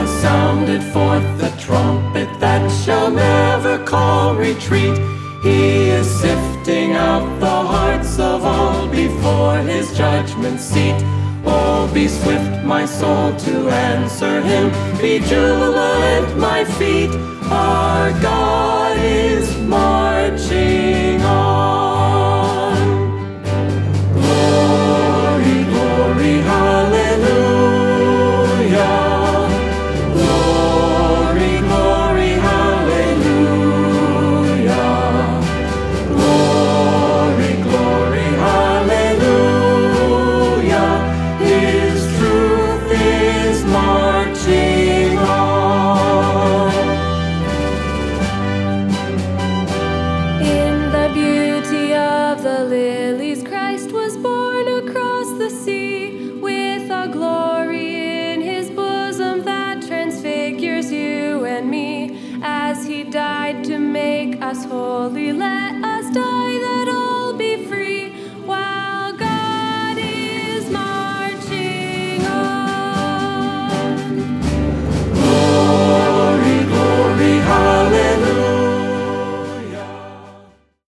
has sounded forth the trumpet that shall never call retreat. He is sifting out the hearts of all before his judgment seat. Oh, be swift, my soul, to answer him. Be jubilant, my feet. Our God is marching on. Glory, glory, hallelujah. Glory, glory, hallelujah. Glory, glory, hallelujah. His truth is marching on. In the beauty of the lilies, Christ was born across the sea, with a glory in his bosom that transfigures you and me. As he died to make us holy, let us die that